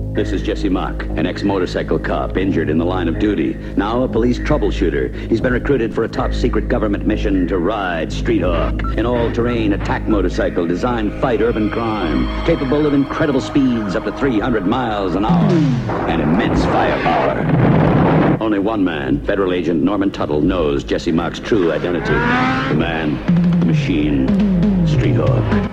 This is Jesse Mach, an ex-motorcycle cop injured in the line of duty. Now a police troubleshooter. He's been recruited for a top-secret government mission to ride Street Hawk, an all-terrain attack motorcycle designed to fight urban crime, capable of incredible speeds up to 300 miles an hour, and immense firepower. Only one man, Federal Agent Norman Tuttle, knows Jesse Mach's true identity. The man, the machine, Street Hawk.